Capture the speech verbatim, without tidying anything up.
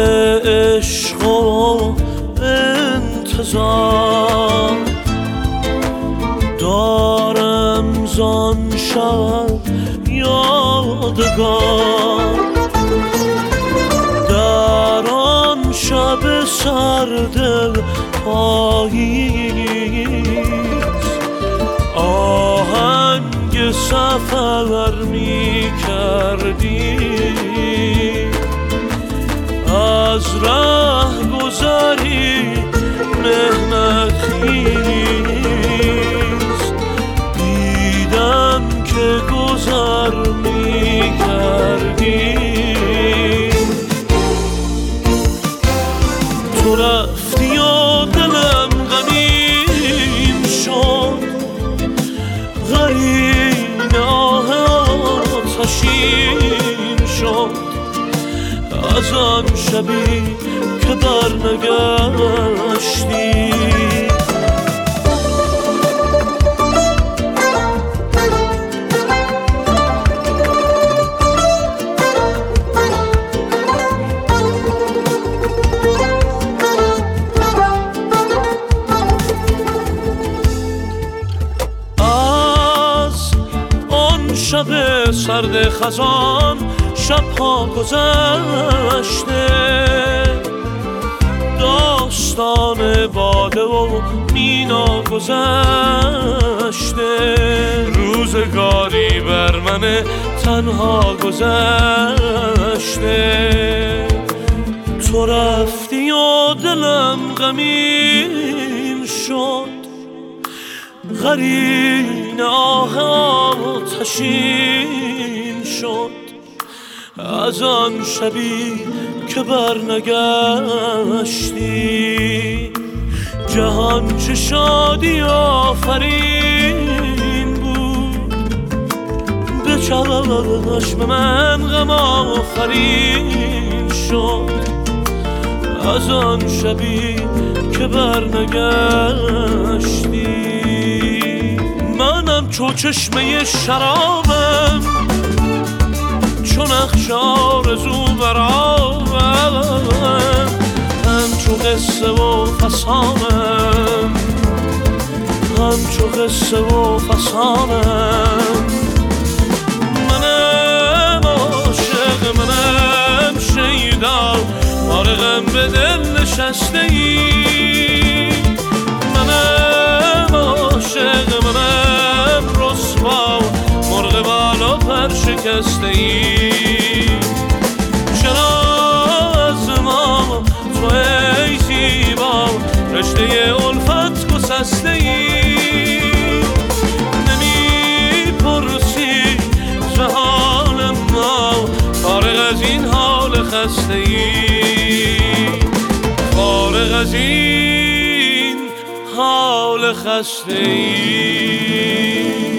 عشق و انتظار دارم زان شب یادگار. در آن شب سرد پاییز آهنگ سفر می کردی، از ره گذری مهنت خیز دیدم که گذر می کردی. تو رفتی و دلم غمین شد، غرین آه آتشین شد از آن شبی که برنگشتی. شب سرد خزان شبها گذشته، داستان باده و مینا گذشته، روزگاری بر من تنها گذشته. تو رفتی و دلم غمین شد، غرین آه آتشین شد از آن شبی که برنگشتی. جهان چه شادی آفرین بود، به چشم من غم آفرین شد از آن شبی که برنگشتی. منم چو چشمه شرابم، چو نقش آرزو برابم، همچو قصه و فسانم، همچو قصه و فسانم. منم عاشق، منم شیدا، فارغم به دل نشسته ای. منم عاشق، منم رسوا، مرغ بالا پر شکسته ای. چرا از ما تو ای زیبا رشته الفت گسسته ای؟ نمی پرسی ز حال ما، فارغ از این حال خسته ای، فارغ از این حال خسته ای.